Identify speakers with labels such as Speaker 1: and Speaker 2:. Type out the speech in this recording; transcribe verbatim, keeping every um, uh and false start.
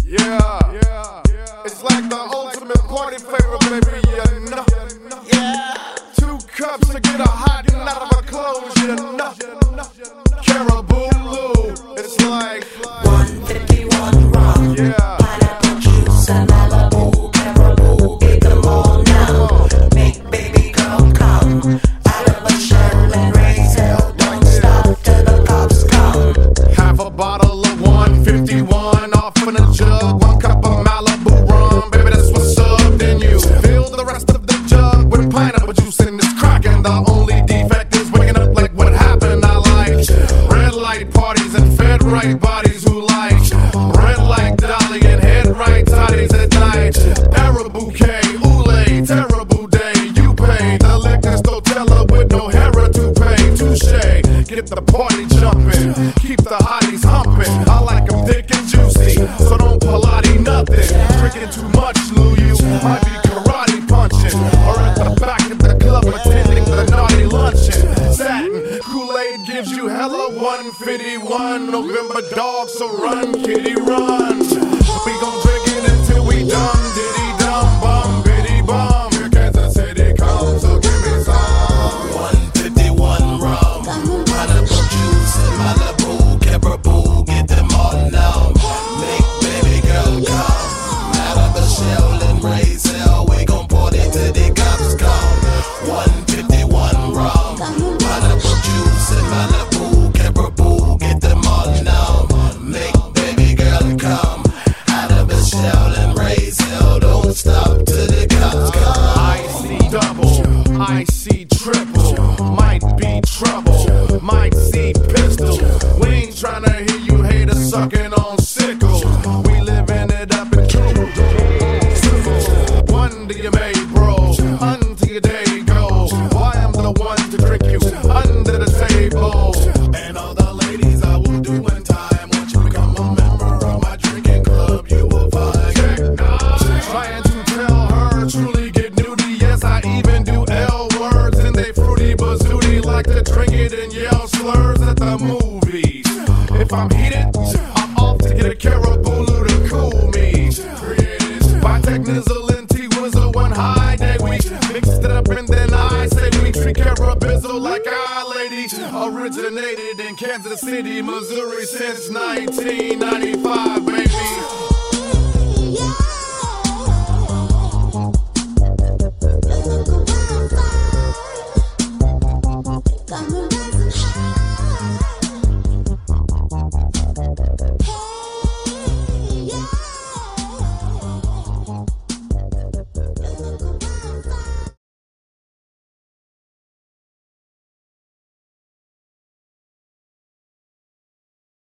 Speaker 1: Yeah, yeah, it's like the ultimate party favor, baby, you know. Yeah, two cups to get a hot and out of a clothes, you know. Caribou Lou, it's like
Speaker 2: one fifty-one rum,
Speaker 1: yeah,
Speaker 2: pineapple juice and Malibu, Caribou, get them all now. Make baby girl come out of a shell and raise hell. Don't stop till the cops come.
Speaker 1: half a bottle of one fifty-one off in a jug, one cup of Malibu rum, baby, that's what's up. Then you fill the rest of the jug with pineapple juice and it's cracking. The only defect is waking up like what happened. I like red light parties and fed right bodies who like red like Dolly and head right toddies at night. Arab bouquet, oolay, terrible day. You pay the liquor store teller with no hair to pay. Touche, get the party jumping, keep the hotties humping. I like them thick and juicy, so don't Pilates nothing. Drinking too much, Lou, you might be karate punching, or at the back of the club attending the naughty luncheon. Satin Kool-Aid gives you hella one fifty-one. November dog, so run, kitty, run. We gon' drink it until we done. Diddy dum bum, biddy bum. Here Kansas City comes, so give me some.
Speaker 2: one fifty-one rum, pineapple juice and Malibu, Caribou, get them all now. Make baby girl come out of the shell and raise hell. We gon' party till the cops come. one fifty-one rum, pineapple juice and Malibu, Caribou, get them all now. Make baby girl come out of the shell and raise hell. Don't stop till the cops come.
Speaker 1: I see double, I see triple, might be trouble, might see pistol. We ain't tryna hear you haters sucking on sickle. We living it up in true. One to your made, bro, until your day goes. Why I'm the one to drink you under the table. And all the ladies I will do in time. Once you become a member of my drinking club, you will find trying to tell her truly get nudie. Yes, I even do L words and they fruity bazooty. Like to drink it and yell slurs at the movies. If I'm heated, I'm off to get a Caribou Lou to cool me. By Technizzle and T-Wizzle one high day week. Mixed it up and then I say we treat Carabizzle like our lady. Originated in Kansas City, Missouri since nineteen ninety-five.